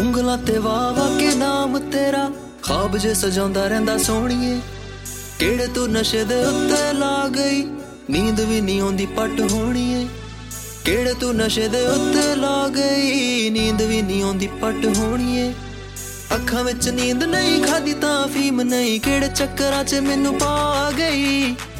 ਉਂਗਲਾਂ ਤੇ ਵਾਹ ਕੇ ਨਾਮ ਤੇਰਾ ख्वाब जे सजाउंदा रहिंदा सोहणीए किहड़े तू नशे दे उत्ते ला गई नींद भी नहीं आउंदी पट होणीए किहड़े तू नशे दे उत्ते ला गई नींद भी नहीं आउंदी पट होणीए अखां विच नींद नहीं खादी तां फीम नहीं किहड़े चक्करां च मैनू पा गई